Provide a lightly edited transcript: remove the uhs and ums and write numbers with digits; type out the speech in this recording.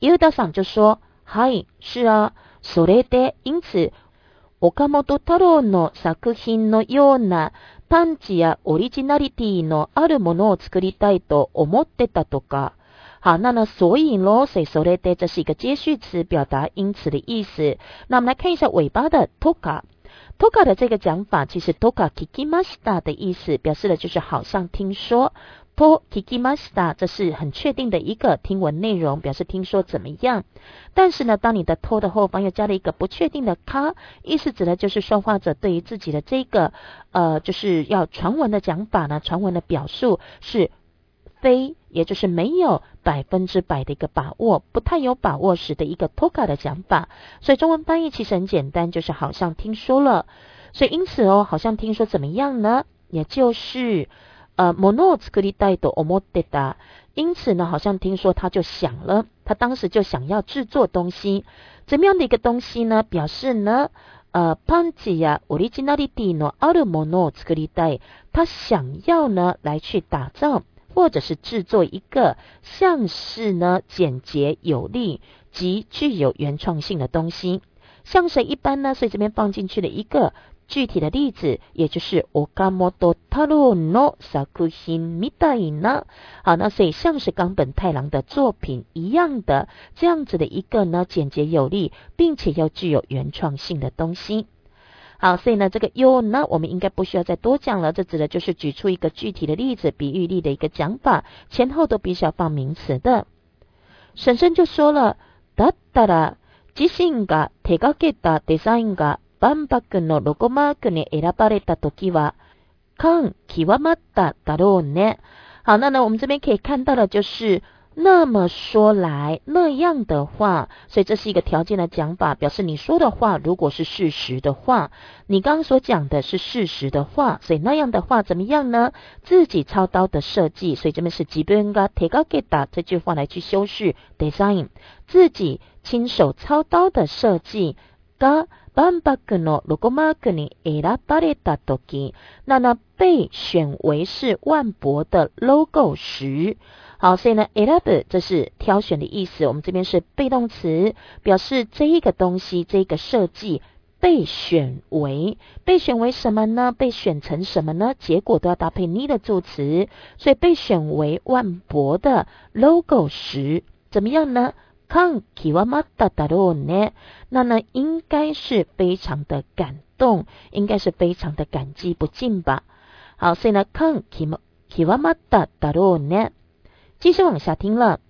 伊豫田さん就说，はい、是啊。それで、因此、岡本太郎の作品のようなパンチやオリジナリティのあるものを作りたいと思ってたとか。好，那呢，所以咯，所以それで这是一个接续词，表达因此的意思。那我们来看一下尾巴的 toka。toka 的这个讲法，其实 toka kikimashita 的意思，表示的就是好像听说。to kikimashita 这是很确定的一个听闻内容，表示听说怎么样。但是呢，当你的 to 的后方又加了一个不确定的 ka， 意思指的就是说话者对于自己的这个就是要传闻的讲法呢，传闻的表述是非，也就是没有100%的一个把握，不太有把握时的一个 toka 的讲法。所以中文翻译其实很简单，就是好像听说了。所以因此好像听说怎么样呢？也就是物を作りたいと思ってた。因此呢，好像听说他就想了，他当时就想要制作东西。怎么样的一个东西呢？表示呢，パンチやオリジナリティのあるものを作りたい。他想要呢来去打造，或者是制作一个像是呢简洁有力及具有原创性的东西。像谁一般呢？所以这边放进去了一个具体的例子，也就是岡本太郎の作品みたいな。好，那所以像是冈本太郎的作品一样的这样子的一个呢简洁有力，并且又具有原创性的东西。好，所以呢这个よ呢我们应该不需要再多讲了，这指的就是举出一个具体的例子，比喻例的一个讲法，前后都必须要放名詞的。婶婶就说了，だったら自身が手掛けたデザインが万博のロゴマークに選ばれたときは感極まっただろうね。好，那呢我们这边可以看到的就是那么说来，那样的话，所以这是一个条件的讲法，表示你说的话如果是事实的话，你刚刚所讲的是事实的话，所以那样的话怎么样呢？自己操刀的设计，所以这边是自分が手掛けた这句话来去修饰 design， 自己亲手操刀的设计が万博のロゴマークに選ばれたとき，那呢被选为是万博的 logo 时。好，所以呢 選ぶ这是挑选的意思，我们这边是被动词，表示这一个东西，这一个设计被选为什么呢？被选成什么呢？结果都要搭配に的助词，所以被选为万博的 logo 时怎么样呢？感極まっただろうね，那呢应该是非常的感动，应该是非常的感激不尽吧。好，所以呢感極まっただろうね。继续往下听了。